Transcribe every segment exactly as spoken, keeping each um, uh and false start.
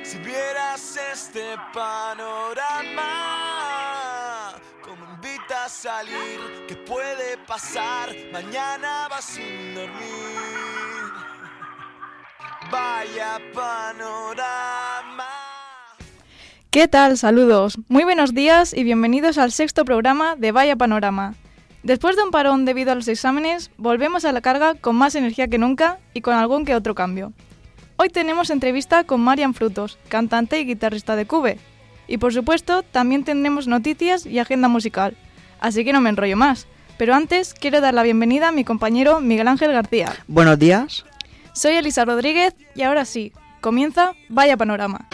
Si vieras este panorama, como invita a salir, ¿qué puede pasar? Mañana vas sin dormir. Vaya panorama. ¿Qué tal? Saludos. Muy buenos días y bienvenidos al sexto programa de Vaya Panorama. Después de un parón debido a los exámenes, volvemos a la carga con más energía que nunca y con algún que otro cambio. Hoy tenemos entrevista con Marian Frutos, cantante y guitarrista de Cube. Y por supuesto, también tendremos noticias y agenda musical. Así que no me enrollo más. Pero antes, quiero dar la bienvenida a mi compañero Miguel Ángel García. Buenos días. Soy Elisa Rodríguez y ahora sí, comienza Vaya Panorama.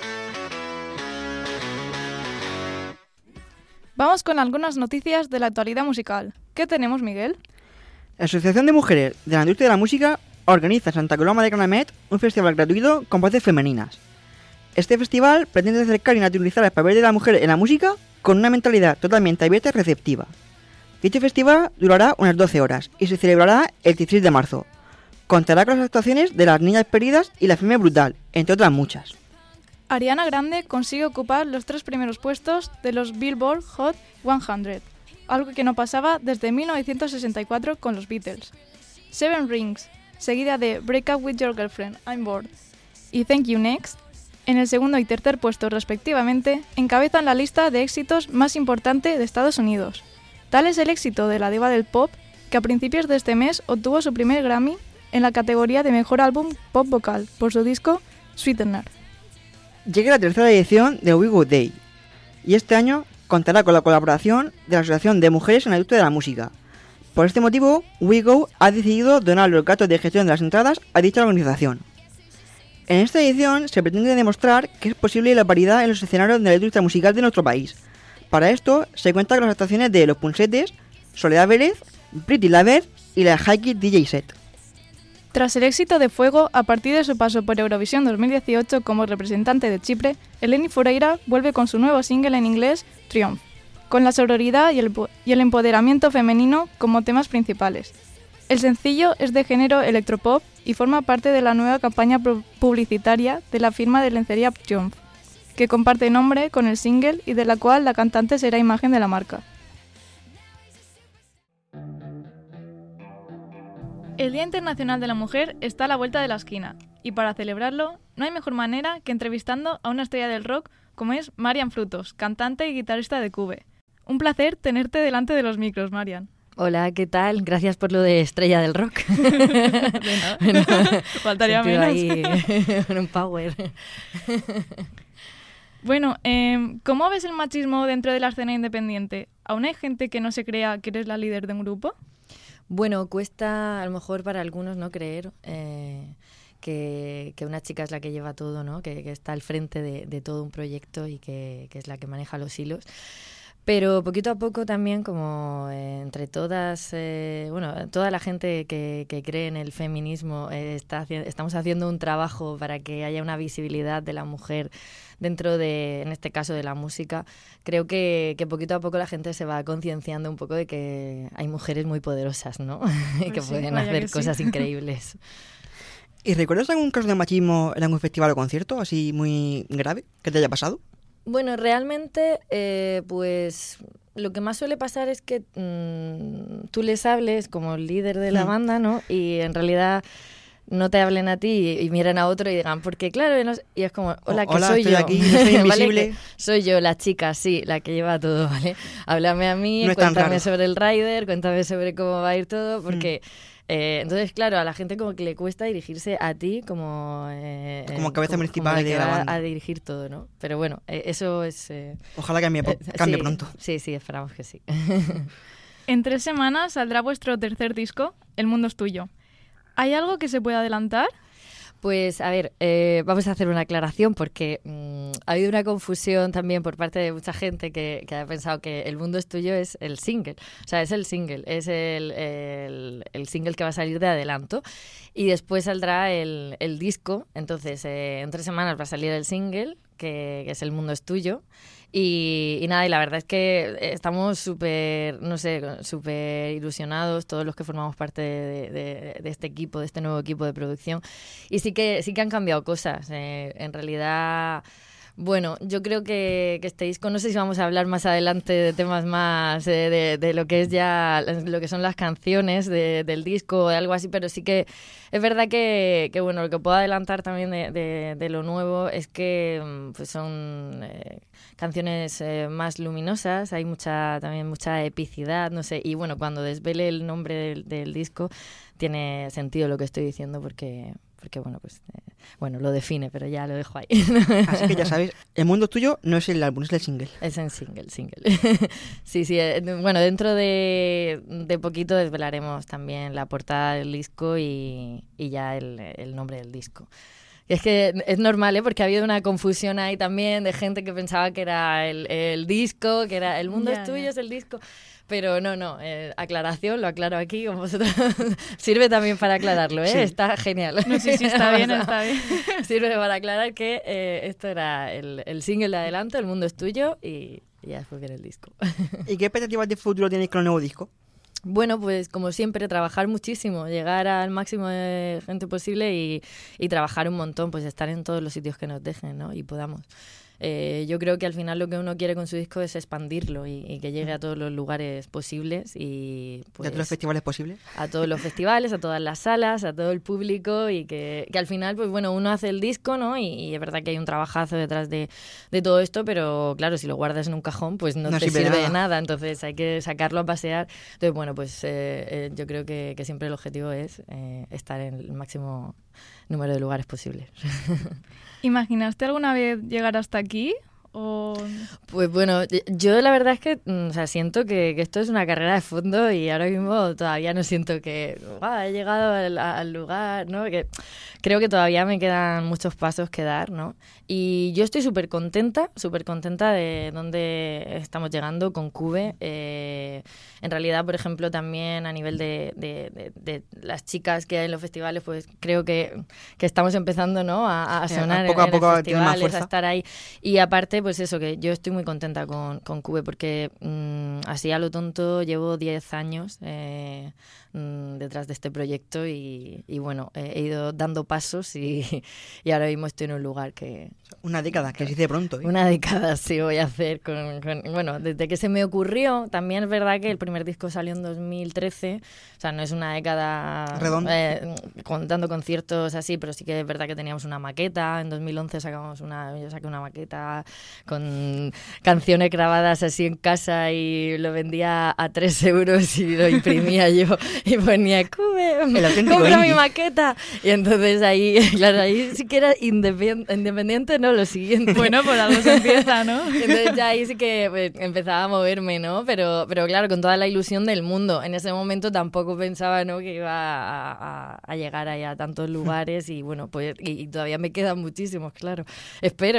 Vamos con algunas noticias de la actualidad musical. ¿Qué tenemos, Miguel? La Asociación de Mujeres de la Industria de la Música organiza en Santa Coloma de Gramenet un festival gratuito con voces femeninas. Este festival pretende acercar y naturalizar el papel de la mujer en la música con una mentalidad totalmente abierta y receptiva. Dicho festival durará unas doce horas y se celebrará el dieciséis de marzo. Contará con las actuaciones de Las Niñas Perdidas y La Femme Brutal, entre otras muchas. Ariana Grande consigue ocupar los tres primeros puestos de los Billboard Hot cien, algo que no pasaba desde mil novecientos sesenta y cuatro con los Beatles. Seven Rings, seguida de Break Up With Your Girlfriend, I'm Bored, y Thank You Next, en el segundo y tercer puesto respectivamente, encabezan la lista de éxitos más importante de Estados Unidos. Tal es el éxito de la diva del pop, que a principios de este mes obtuvo su primer Grammy en la categoría de Mejor Álbum Pop Vocal por su disco Sweetener. Llega la tercera edición de We Go Day, y este año contará con la colaboración de la Asociación de Mujeres en la Industria de la Música. Por este motivo, We Go ha decidido donar los gastos de gestión de las entradas a dicha organización. En esta edición se pretende demostrar que es posible la paridad en los escenarios de la industria musical de nuestro país. Para esto se cuenta con las actuaciones de Los Punsetes, Soledad Vélez, Pretty Lover y la Heike D J Set. Tras el éxito de Fuego, a partir de su paso por Eurovisión dos mil dieciocho como representante de Chipre, Eleni Foureira vuelve con su nuevo single en inglés, Triumph, con la sororidad y el, y el empoderamiento femenino como temas principales. El sencillo es de género electropop y forma parte de la nueva campaña publicitaria de la firma de lencería Triumph, que comparte nombre con el single y de la cual la cantante será imagen de la marca. El Día Internacional de la Mujer está a la vuelta de la esquina, y para celebrarlo no hay mejor manera que entrevistando a una estrella del rock como es Marian Frutos, cantante y guitarrista de Cube. Un placer tenerte delante de los micros, Marian. Hola, ¿qué tal? Gracias por lo de estrella del rock. Bueno, faltaría menos. Ahí un power. Bueno, eh, ¿cómo ves el machismo dentro de la escena independiente? ¿Aún hay gente que no se crea que eres la líder de un grupo? Bueno, cuesta a lo mejor para algunos no creer eh, que, que una chica es la que lleva todo, ¿no? Que, que está al frente de, de todo un proyecto y que, que es la que maneja los hilos. Pero poquito a poco también, como eh, entre todas, eh, bueno, toda la gente que, que cree en el feminismo, eh, está, estamos haciendo un trabajo para que haya una visibilidad de la mujer dentro de, en este caso, de la música. Creo que, que poquito a poco la gente se va concienciando un poco de que hay mujeres muy poderosas, ¿no? Pues que sí, pueden vaya hacer que sí. cosas increíbles. ¿Y recuerdas algún caso de machismo en algún festival o concierto así muy grave que te haya pasado? Bueno, realmente, eh, pues lo que más suele pasar es que mmm, tú les hables como líder de la Mm. banda, ¿no? Y en realidad no te hablen a ti y, y miren a otro y digan, porque claro, no sé- y es como, hola, que Hola, soy estoy yo. aquí, yo soy ¿Vale? invisible. Que soy yo, la chica, sí, la que lleva todo, ¿vale? Háblame a mí, No es tan cuéntame raro. sobre el rider, cuéntame sobre cómo va a ir todo, porque... Eh, entonces, claro, a la gente como que le cuesta dirigirse a ti como... Eh, Como cabeza principal como de que la va banda. a dirigir todo, ¿no? Pero bueno, eh, eso es... Eh, Ojalá cambie, po- eh, cambie sí, pronto. Sí, sí, esperamos que sí. En tres semanas saldrá vuestro tercer disco, El Mundo es Tuyo. ¿Hay algo que se pueda adelantar? Pues a ver, eh, vamos a hacer una aclaración porque mmm, ha habido una confusión también por parte de mucha gente que, que ha pensado que El Mundo es Tuyo es el single. O sea, es el single, es el, el, el single que va a salir de adelanto y después saldrá el, el disco. Entonces, eh, en tres semanas va a salir el single que, que es El mundo es tuyo. Y, y nada, y la verdad es que estamos súper, no sé, súper ilusionados todos los que formamos parte de, de, de este equipo, de este nuevo equipo de producción. Y sí que, sí que han cambiado cosas. Eh, en realidad... Bueno, yo creo que, que este disco, no sé si vamos a hablar más adelante de temas más, eh, de, de lo que es ya, lo que son las canciones de, del disco o de algo así, pero sí que es verdad que, que bueno, lo que puedo adelantar también de, de, de lo nuevo es que pues son eh, canciones eh, más luminosas, hay mucha también mucha epicidad, no sé, y bueno, cuando desvele el nombre del, del disco tiene sentido lo que estoy diciendo porque... porque bueno, pues eh, bueno, lo define, pero ya lo dejo ahí. Así que ya sabéis, El mundo es tuyo no es el álbum, es el single. Es en single, single. sí, sí, eh, bueno, dentro de, de poquito desvelaremos también la portada del disco y, y ya el, el nombre del disco. Y es que es normal, ¿eh? Porque ha habido una confusión ahí también de gente que pensaba que era el, el disco, que era El mundo yeah, es tuyo, yeah. es el disco. Pero no, no, eh, aclaración, lo aclaro aquí con vosotros. Sirve también para aclararlo, ¿eh? Sí. Está genial. No, sí, sí, está bien, está bien. Sirve para aclarar que eh, esto era el, el single de adelanto, El mundo es tuyo, y, y ya después viene el disco. ¿Y qué expectativas de futuro tenéis con el nuevo disco? Bueno, pues como siempre, trabajar muchísimo, llegar al máximo de gente posible y, y trabajar un montón, pues estar en todos los sitios que nos dejen, ¿no? Y podamos. Eh, yo creo que al final lo que uno quiere con su disco es expandirlo y, y que llegue a todos los lugares posibles y pues, ¿a todos los festivales posibles? A todos los festivales, a todas las salas, a todo el público y que, que al final, pues bueno, uno hace el disco, ¿no? Y, y es verdad que hay un trabajazo detrás de, de todo esto, pero claro, si lo guardas en un cajón, pues no, no te sirve, sirve de nada. Entonces hay que sacarlo a pasear. Entonces, bueno, pues eh, eh, yo creo que, que siempre el objetivo es eh, estar en el máximo número de lugares posibles. ¿Imaginaste alguna vez llegar hasta aquí? O... Pues bueno, yo la verdad es que o sea, siento que, que esto es una carrera de fondo y ahora mismo todavía no siento que ah, he llegado al, al lugar, ¿no? Que creo que todavía me quedan muchos pasos que dar, ¿no? Y yo estoy súper contenta, súper contenta de dónde estamos llegando con Cube. Eh, en realidad, por ejemplo, también a nivel de, de, de, de las chicas que hay en los festivales, pues creo que, que estamos empezando, ¿no? A, a sonar eh, poco a poco en los festivales, a estar ahí. Y aparte, pues eso, que yo estoy muy contenta con, con Cube porque mmm, así a lo tonto llevo diez años eh, mmm, detrás de este proyecto y, y bueno, eh, he ido dando pasos y, y ahora mismo estoy en un lugar que... Una década, que se dice pronto. ¿eh? Una década sí voy a hacer. Con, con, bueno, desde que se me ocurrió, también es verdad que el primer disco salió en dos mil trece, o sea, no es una década redonda, eh, contando conciertos así, pero sí que es verdad que teníamos una maqueta, en dos mil once sacamos una, yo saqué una maqueta con canciones grabadas así en casa y lo vendía a tres euros y lo imprimía yo y ponía Cube, compra mi maqueta. Y entonces ahí, claro, ahí sí que era independiente, ¿no? Lo siguiente. Bueno, por algo se empieza, ¿no? Entonces ya ahí sí que pues, empezaba a moverme, ¿no? Pero, pero claro, con toda la ilusión del mundo. En ese momento tampoco pensaba, ¿no? Que iba a, a, a llegar ahí a tantos lugares y bueno, pues y, y todavía me quedan muchísimos, claro. Espero.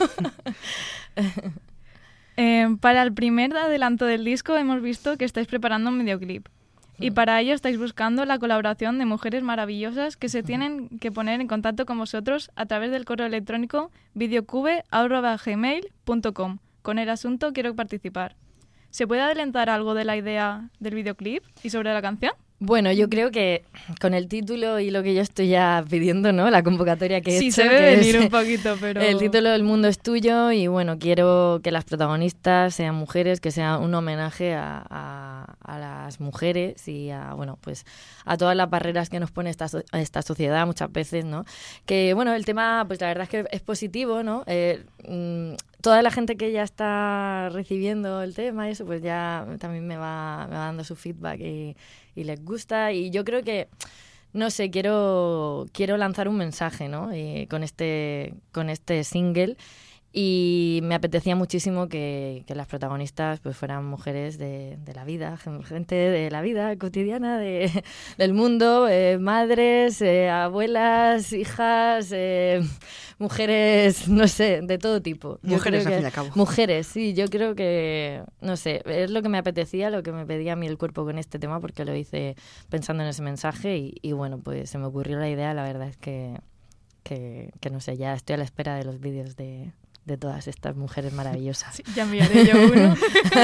eh, para el primer adelanto del disco hemos visto que estáis preparando un videoclip. Y para ello estáis buscando la colaboración de mujeres maravillosas que se tienen que poner en contacto con vosotros a través del correo electrónico videocube arroba gmail punto com con el asunto quiero participar. ¿Se puede adelantar algo de la idea del videoclip y sobre la canción? Bueno, yo creo que con el título y lo que yo estoy ya pidiendo, ¿no? La convocatoria que he sí, hecho. Sí, se debe venir un poquito, pero... El título del mundo es tuyo y, bueno, quiero que las protagonistas sean mujeres, que sea un homenaje a, a, a las mujeres y a, bueno, pues a todas las barreras que nos pone esta, esta sociedad muchas veces, ¿no? Que, bueno, el tema, pues la verdad es que es positivo, ¿no? Eh, mmm, toda la gente que ya está recibiendo el tema y eso, pues ya también me va, me va dando su feedback y, y les gusta. Y yo creo que, no sé, quiero, quiero lanzar un mensaje, ¿no? Y con este, con este single. Y me apetecía muchísimo que, que las protagonistas pues fueran mujeres de, de la vida, gente de la vida cotidiana de, del mundo, eh, madres, eh, abuelas, hijas, eh, mujeres, no sé, de todo tipo. Yo mujeres, creo al que, fin y al cabo. Mujeres, sí, yo creo que, no sé, es lo que me apetecía, lo que me pedía a mí el cuerpo con este tema, porque lo hice pensando en ese mensaje y, y bueno, pues se me ocurrió la idea, la verdad es que, que, que no sé, ya estoy a la espera de los vídeos de... de todas estas mujeres maravillosas. Sí, ya enviaré yo uno.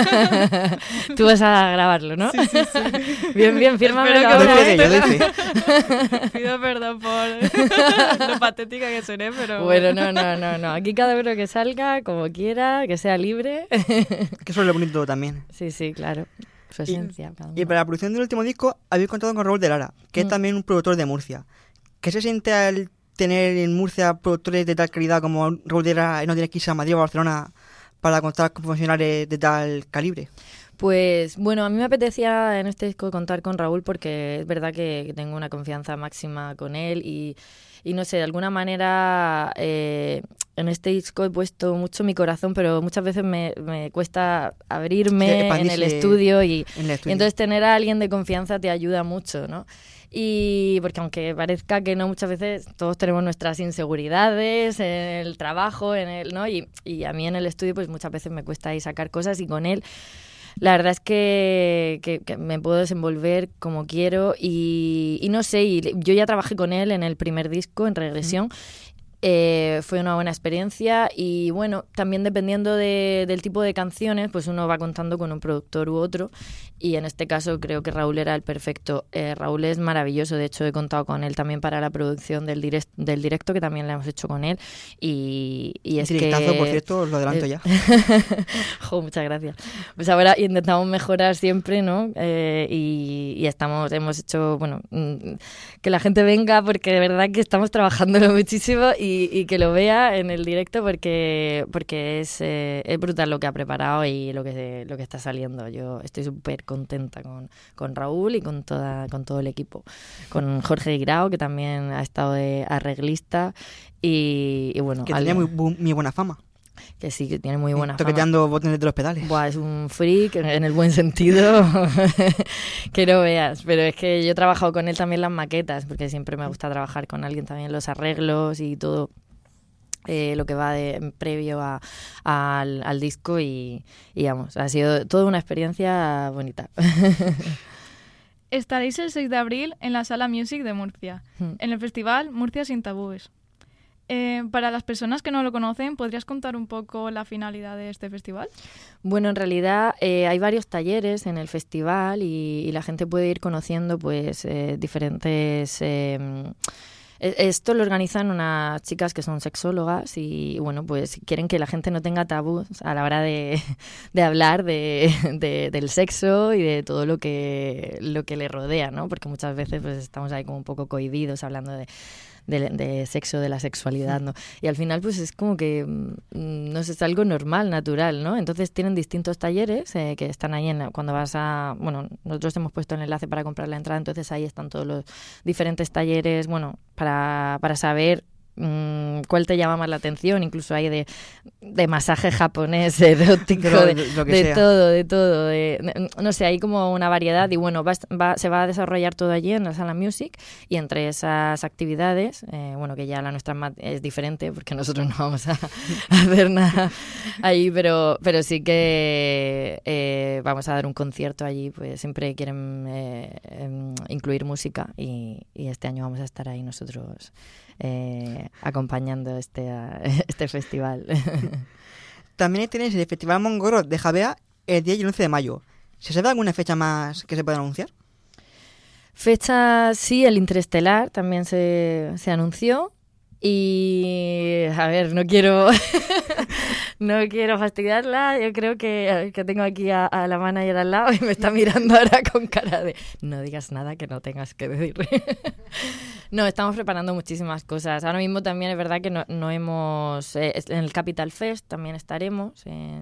Tú vas a grabarlo, ¿no? Sí, sí, sí. Bien, bien, fírmame Espero la que Yo hora. doy fe, yo doy fe. Pido perdón por lo patética que soné, pero... Bueno, no, no, no, no. Aquí cada uno que salga como quiera, que sea libre. Que eso es lo bonito también. Sí, sí, claro. Su esencia. cada Y uno. para la producción del último disco habéis contado con Raúl de Lara, que Mm. es también un productor de Murcia. ¿Qué se siente al tener en Murcia productores de tal calidad como Raúl de Lara y no tienes que irse a Madrid o a Barcelona para contar con profesionales de tal calibre? Pues bueno, a mí me apetecía en este disco contar con Raúl porque es verdad que, que tengo una confianza máxima con él y, y no sé, de alguna manera eh, en este disco he puesto mucho mi corazón, pero muchas veces me, me cuesta Sí, abrirme en el expandirse estudio y, En el y estudio. entonces tener a alguien de confianza te ayuda mucho, ¿no? Y porque aunque parezca que no, muchas veces todos tenemos nuestras inseguridades en el trabajo, en el, ¿no? Y, y a mí en el estudio pues muchas veces me cuesta ahí sacar cosas y con él la verdad es que, que, que me puedo desenvolver como quiero y, y no sé, y yo ya trabajé con él en el primer disco, en Regresión. Eh, fue una buena experiencia y bueno, también dependiendo de, del tipo de canciones, pues uno va contando con un productor u otro y en este caso creo que Raúl era el perfecto. Eh, Raúl es maravilloso, de hecho he contado con él también para la producción del, direct, del directo que también la hemos hecho con él y, y es Directazo, que... por cierto, os lo adelanto eh, ya. Jo, muchas gracias. Pues ahora intentamos mejorar siempre, ¿no? Eh, y, y estamos, hemos hecho, bueno, mm, que la gente venga porque de verdad que estamos trabajándolo muchísimo y, y que lo vea en el directo porque porque es, eh, es brutal lo que ha preparado y lo que lo que está saliendo. Yo estoy súper contenta con, con Raúl y con toda con todo el equipo. Con Jorge Guirao, que también ha estado de arreglista y, y bueno, Que al- tenía muy, bu- muy buena fama. que sí, que tiene muy buena fama. Toqueteando botones de los pedales. Buah, es un freak en el buen sentido que no veas, pero es que yo he trabajado con él también las maquetas porque siempre me gusta trabajar con alguien también los arreglos y todo eh, lo que va de previo a, a- al, al disco y, y vamos, ha sido toda una experiencia bonita. Estaréis el seis de abril en la Sala Music de Murcia, en el festival Murcia sin tabúes. Eh, para las personas que no lo conocen, ¿podrías contar un poco la finalidad de este festival? Bueno, en realidad eh, hay varios talleres en el festival y, y la gente puede ir conociendo pues eh, diferentes... Eh, esto lo organizan unas chicas que son sexólogas y bueno, pues quieren que la gente no tenga tabús a la hora de, de hablar de, de, del sexo y de todo lo que, lo que le rodea, ¿no? Porque muchas veces pues estamos ahí como un poco cohibidos hablando de... De, de sexo, de la sexualidad, ¿no? Y al final, pues es como que, mm, no sé, es algo normal, natural, ¿no? Entonces tienen distintos talleres eh, que están ahí en la, cuando vas a... Bueno, nosotros hemos puesto el enlace para comprar la entrada, entonces ahí están todos los diferentes talleres, bueno, para, para saber mmm, cuál te llama más la atención, incluso hay de, de masaje japonés, erótico, De lo- de, de lo que de sea. todo, de todo, de, de- no sé, hay como una variedad y bueno, va, va- se va a desarrollar todo allí en la Sala Music y entre esas actividades, eh, bueno, que ya la nuestra ma- es diferente porque nosotros no vamos a, a hacer nada ahí, pero, pero sí que eh, vamos a dar un concierto allí, pues siempre quieren eh, em, incluir música y, y este año vamos a estar ahí nosotros eh, acompañando este, este festival. También tenéis el Festival Mongoro de Javea el diez y el once de mayo. ¿Se sabe alguna fecha más que se pueda anunciar? Fecha, sí, el Interestelar también se, se anunció. Y, a ver, no quiero no quiero fastidiarla. Yo creo que, que tengo aquí a, a la manager al lado y me está mirando ahora con cara de no digas nada que no tengas que decir. No, estamos preparando muchísimas cosas. Ahora mismo también es verdad que no, no hemos... Eh, en el Capital Fest también estaremos. Eh,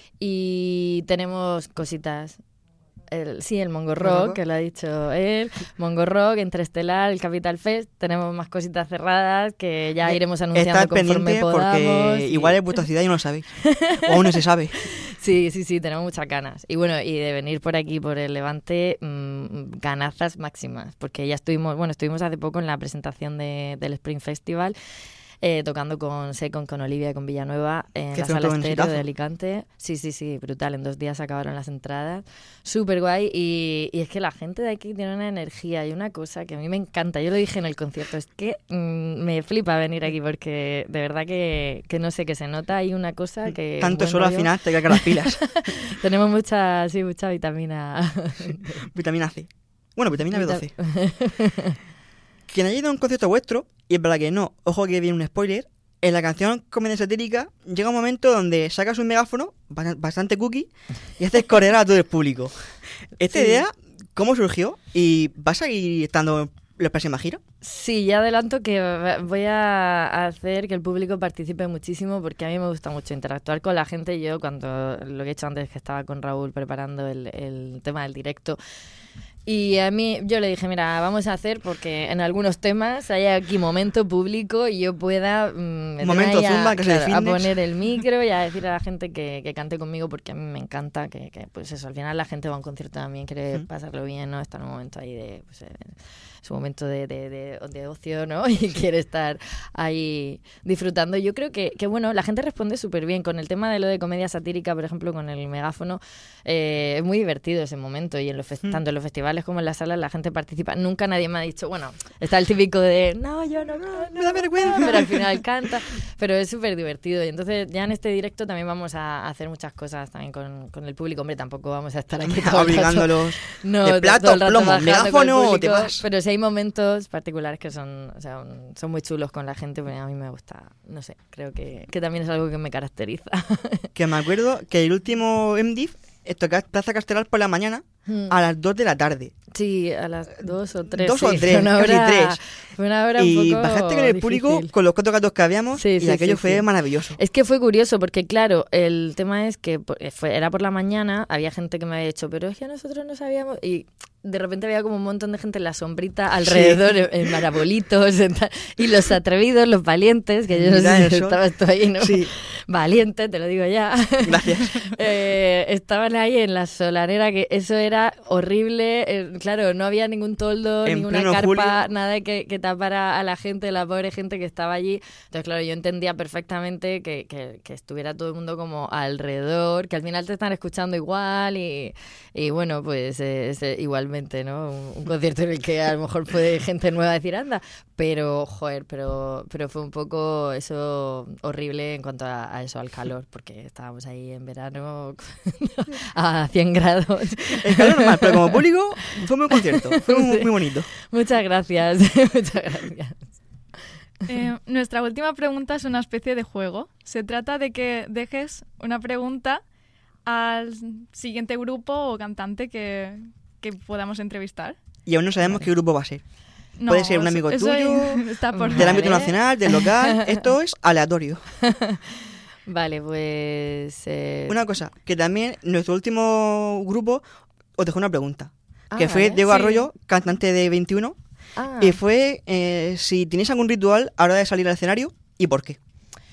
y tenemos cositas. El, sí, el Mongo Rock, que lo ha dicho él, Mongo Rock, Interestelar, el Capital Fest, tenemos más cositas cerradas que ya iremos anunciando Estad conforme pendiente podamos. porque y- igual es vuestra ciudad y no lo sabéis. O aún no se sabe. Sí, sí, sí, tenemos muchas ganas. Y bueno, y de venir por aquí, por el Levante, mmm, ganazas máximas, porque ya estuvimos, bueno, estuvimos hace poco en la presentación de, del Spring Festival. eh, tocando con Secon, con Olivia y con Villanueva en Que la fue sala un estéreo exitazo. de Alicante. Sí, sí, sí, brutal. En dos días se acabaron las entradas. Súper guay. Y, y es que la gente de aquí tiene una energía y una cosa que a mí me encanta. Yo lo dije en el concierto, es que mmm, me flipa venir aquí porque de verdad que, que no sé, que se nota ahí una cosa que... Tanto buen solo al rollo. final te cargan las pilas. Tenemos mucha, sí, mucha vitamina. Vitamina C. Bueno, vitamina B doce. Vita- Quien haya ido a un concierto vuestro, y es verdad que no, ojo que viene un spoiler, en la canción Comedia Satírica llega un momento donde sacas un megáfono, ba- bastante cookie, y haces correr a todo el público. ¿Esta Sí. idea cómo surgió? ¿Y vas a seguir estando en la próxima gira? Sí, ya adelanto que voy a hacer que el público participe muchísimo porque a mí me gusta mucho interactuar con la gente. Yo cuando lo que he hecho antes, que estaba con Raúl preparando el, el tema del directo, y a mí yo le dije, mira, vamos a hacer porque en algunos temas hay aquí momento público y yo pueda mm, meterme Momento ahí a, zumba, que se claro, a defines. poner el micro y a decir a la gente que, que cante conmigo porque a mí me encanta, que, que pues eso, al final la gente va a un concierto también, quiere Mm. pasarlo bien, ¿no? Está en un momento ahí de... Pues, eh, su momento de, de, de, de ocio, ¿no? Y quiere estar ahí disfrutando. Yo creo que, que bueno, la gente responde súper bien. Con el tema de lo de comedia satírica, por ejemplo, con el megáfono, eh, es muy divertido ese momento. Y en los fest- Mm. tanto en los festivales como en las salas la gente participa. Nunca nadie me ha dicho, bueno, está el típico de, no, yo no, no, Me da vergüenza. pero al final canta. Pero es súper divertido. Y entonces ya en este directo también vamos a hacer muchas cosas también con, con el público. Hombre, tampoco vamos a estar aquí todo el rato Obligándolos. no, de to- plato, todo el rato plomo, bajando con el megáfono, te público, vas. pero sí hay momentos particulares que son, o sea, un- son muy chulos con la gente, porque a mí me gusta, no sé, creo que, que también es algo que me caracteriza. Que me acuerdo que el último M D I F tocaba Plaza Castelar por la mañana a las dos de la tarde. Sí, a las dos o tres. Dos sí, o fue tres, una casi hora, tres. Fue una hora Y un poco bajaste con el público difícil. con los cuatro gatos que habíamos Sí, y sí, aquello sí, fue sí. maravilloso. Es que fue curioso porque, claro, el tema es que po- fue, era por la mañana, había gente que me había dicho, pero es que nosotros no sabíamos... Y de repente había como un montón de gente en la sombrita alrededor, en, en marabolitos, en tal, y los atrevidos, los valientes, que yo no Mira sé si eso. estabas tú ahí, ¿no? Sí. Valiente, te lo digo ya. Gracias. Eh, estaban ahí en la solanera, que eso era horrible. Eh, claro, no había ningún toldo, En ninguna pleno carpa, julio. nada que, que tapara a la gente, la pobre gente que estaba allí. Entonces, claro, yo entendía perfectamente que, que, que estuviera todo el mundo como alrededor, que al final te están escuchando igual y, y bueno, pues eh, es, eh, igualmente, ¿no? Un, un concierto en el que a lo mejor puede gente nueva decir, anda, pero, joder, pero, pero fue un poco eso horrible en cuanto a, a eso, al calor, porque estábamos ahí en verano a cien grados. Es que es normal, pero como público fue muy concierto, fue muy, Sí. muy bonito. Muchas gracias, muchas gracias. Eh, nuestra última pregunta es una especie de juego. Se trata de que dejes una pregunta al siguiente grupo o cantante que, que podamos entrevistar. Y aún no sabemos qué grupo va a ser. No, Puede ser un eso- amigo eso tuyo, está por Del Vale. ámbito nacional, del local, esto es aleatorio. Vale, pues... eh, Una cosa, que también nuestro último grupo os dejó una pregunta. ah, que fue vale. Diego Sí. Arroyo, cantante de veintiuno, Ah. y fue eh, si tenéis algún ritual a la hora de salir al escenario y por qué.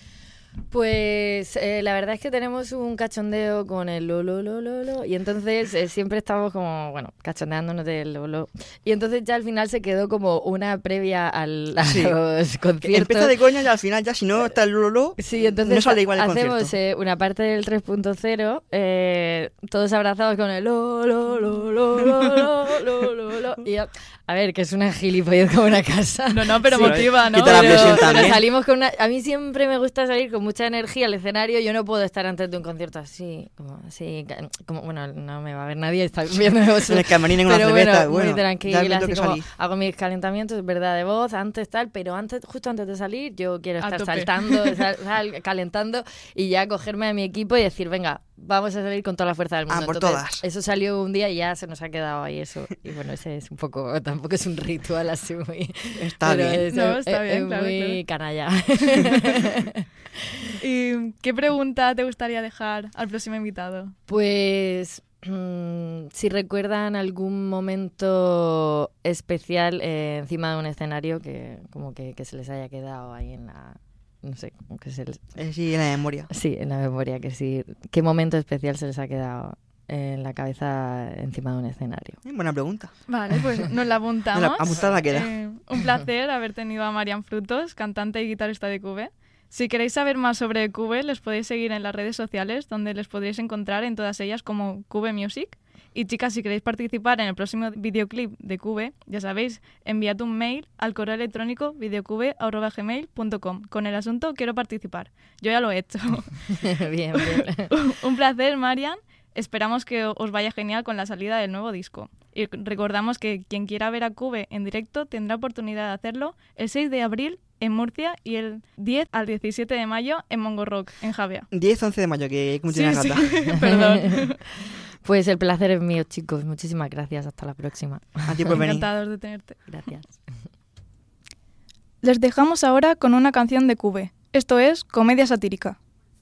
Pues eh, la verdad es que tenemos un cachondeo con el lo, lo, lo, lo, lo, y entonces eh, siempre estamos como, bueno, cachondeándonos del lo, lo. Y entonces ya al final se quedó como una previa al, a Sí. los Que conciertos. empieza de coña y al final ya si no está el lolo, Sí, entonces no sale igual el hacemos concierto. eh, una parte del tres punto cero, eh, todos abrazados con el lo, lo, lo, lo, lo, lo, lo, lo, lo. Y a, a ver, que es una gilipollez como una casa. No, no, pero Sí, motiva, ¿no? quita la Pero, presión pero también. salimos con una... A mí siempre me gusta salir con mucha energía al escenario. Yo no puedo estar antes de un concierto así, como así, ca- como, bueno, no me va a ver nadie, está viendo en el camarín en una pero cerveza, bueno, bueno, muy tranquila, ya me así toca como salir. hago mis calentamientos, verdad, de voz, antes tal, pero antes, justo antes de salir, yo quiero A estar tope. saltando, sal- sal- calentando y ya cogerme a mi equipo y decir, venga, vamos a salir con toda la fuerza del mundo. Ah, por Entonces, todas. eso salió un día y ya se nos ha quedado ahí eso. Y bueno, ese es un poco, tampoco es un ritual así muy... Está pero bien. es, No, es- está es bien, claro, muy canalla. ¿Y qué pregunta te gustaría dejar al próximo invitado? Pues mm, si recuerdan algún momento especial eh, encima de un escenario que como que, que se les haya quedado ahí en la... No sé, como que se les... Eh, sí, en la memoria. Sí, en la memoria, que sí. ¿Qué momento especial se les ha quedado en la cabeza encima de un escenario? Buena pregunta. Vale, pues nos la apuntamos. No, la apuntada queda. Eh, un placer haber tenido a Marian Frutos, cantante y guitarrista de Cube. Si queréis saber más sobre Cube, les podéis seguir en las redes sociales, donde les podréis encontrar en todas ellas como Cube Music. Y chicas, si queréis participar en el próximo videoclip de Cube, ya sabéis, enviad un mail al correo electrónico videocube arroba gmail punto com con el asunto quiero participar. Yo ya lo he hecho. Bien, bien. Un placer, Marian. Esperamos que os vaya genial con la salida del nuevo disco. Y recordamos que quien quiera ver a Cube en directo tendrá oportunidad de hacerlo el seis de abril en Murcia y el diez al diecisiete de mayo en Mongo Rock, en Javea. diez once de mayo, que hay mucha Sí, gata. sí, perdón. Pues el placer es mío, chicos. Muchísimas gracias. Hasta la próxima. A ti por venir. Encantados de tenerte. Gracias. Les dejamos ahora con una canción de Cube. Esto es Comedia Satírica.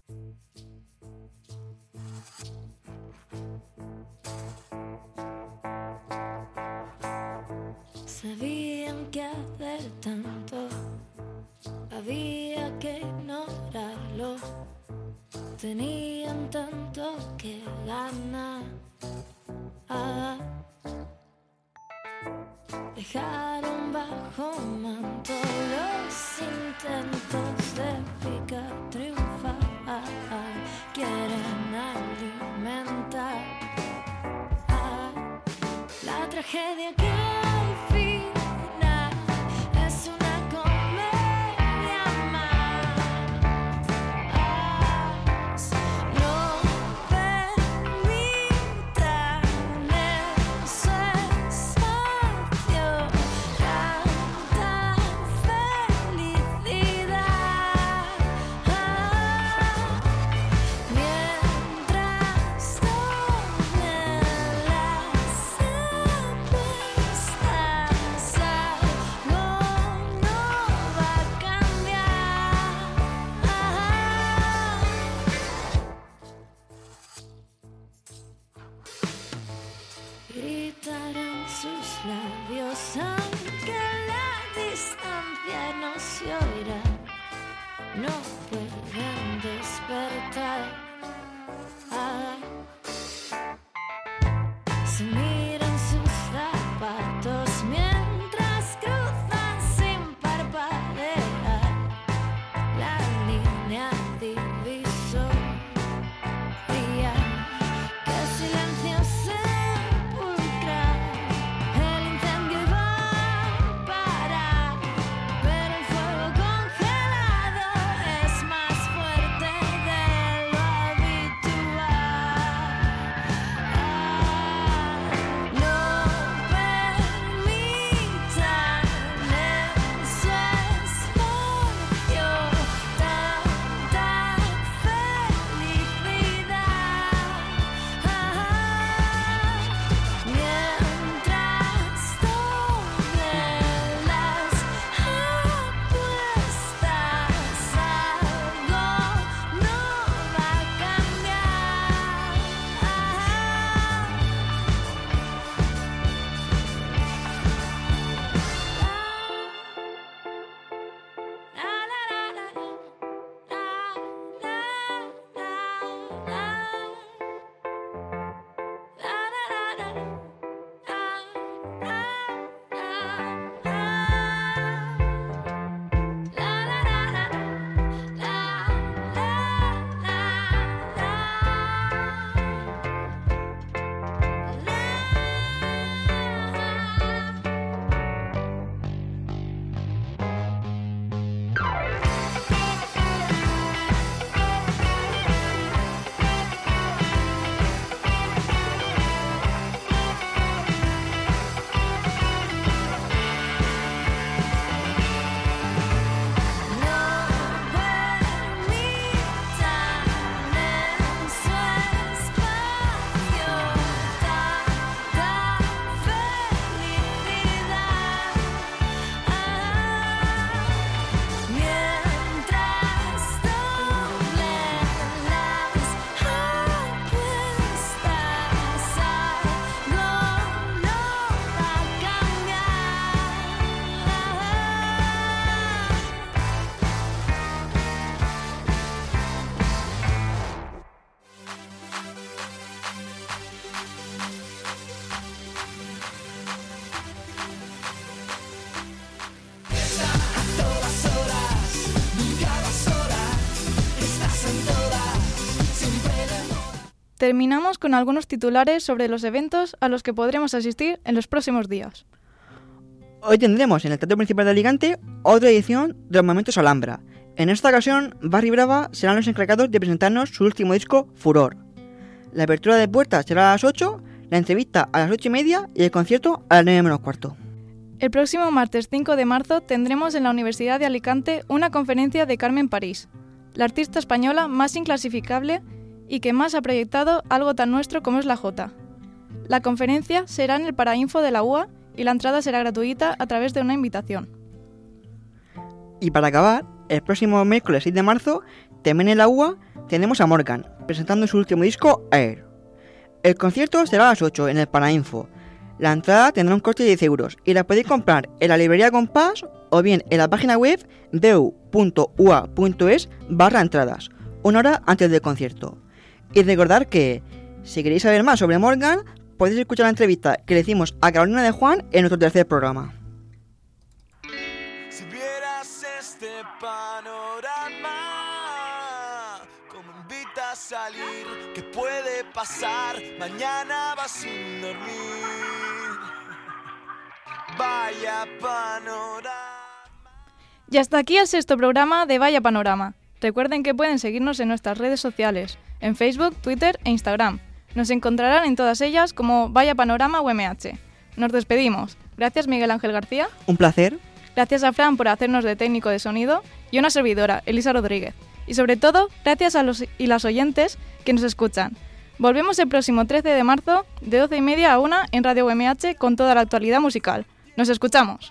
Sabían que hacer tanto había que ignorarlo. Tenían tanto que ganar. Ah, dejaron bajo manto los intentos de picar, triunfar. Quieren alimentar ah, la tragedia que al final es una comedia más. No permitan ese espacio, tanta felicidad. Mientras donen las terminamos con algunos titulares sobre los eventos a los que podremos asistir en los próximos días. Hoy tendremos en el Teatro Principal de Alicante otra edición de los Momentos Alhambra. En esta ocasión, Barry Brava serán los encargados de presentarnos su último disco, Furor. La apertura de puertas será a las ocho, la entrevista a las ocho y media y el concierto a las nueve menos cuarto. El próximo martes cinco de marzo tendremos en la Universidad de Alicante una conferencia de Carmen París, la artista española más inclasificable y que más ha proyectado algo tan nuestro como es la jota. La conferencia será en el Parainfo de la U A y la entrada será gratuita a través de una invitación. Y para acabar, el próximo miércoles seis de marzo, también en la U A, tenemos a Morgan, presentando su último disco, Air. El concierto será a las ocho en el Parainfo. La entrada tendrá un coste de diez euros y la podéis comprar en la librería Compás o bien en la página web deu punto u a punto es barra entradas, una hora antes del concierto. Y recordar que, si queréis saber más sobre Morgan, podéis escuchar la entrevista que le hicimos a Carolina de Juan en nuestro tercer programa. Si vieras este panorama, como invita a salir, ¿qué puede pasar? Mañana vas sin dormir. Vaya panorama. Y hasta aquí el sexto programa de Vaya Panorama. Recuerden que pueden seguirnos en nuestras redes sociales, en Facebook, Twitter e Instagram. Nos encontrarán en todas ellas como Vaya Panorama U M H. Nos despedimos. Gracias Miguel Ángel García. Un placer. Gracias a Fran por hacernos de técnico de sonido y una servidora, Elisa Rodríguez. Y sobre todo, gracias a los y las oyentes que nos escuchan. Volvemos el próximo trece de marzo de doce y media a una en Radio U M H con toda la actualidad musical. Nos escuchamos.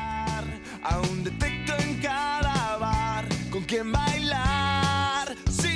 Aún detecto en cada bar con quién bailar. Sí.